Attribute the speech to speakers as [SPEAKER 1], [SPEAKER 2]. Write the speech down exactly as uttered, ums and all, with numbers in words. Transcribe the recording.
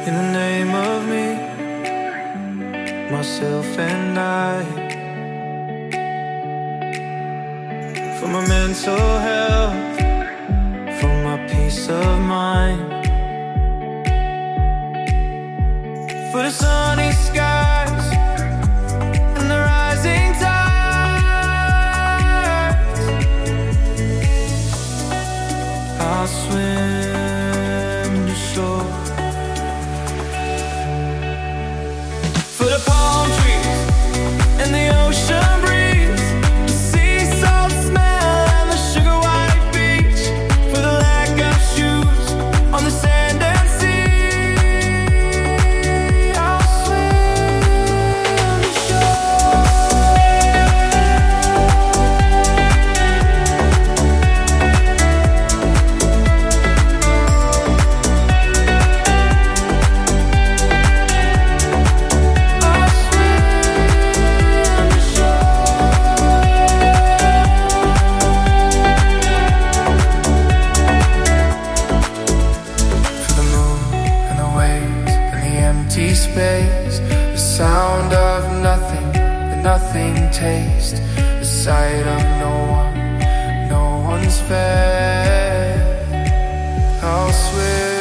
[SPEAKER 1] In the name of me, myself and I. For my mental health, for my peace of mind. For the sunny skies and the rising tides, I'll swim to shore. For the palm trees and the ocean breeze, the sea salt smell and the sugar white beach. For the lack of shoes on the sand and sea, I'll swim to shore. I'll swim to for the moon and the waves and the empty space, the sound of nothing, the nothing taste, the sight of no one, no one's face. I'll swim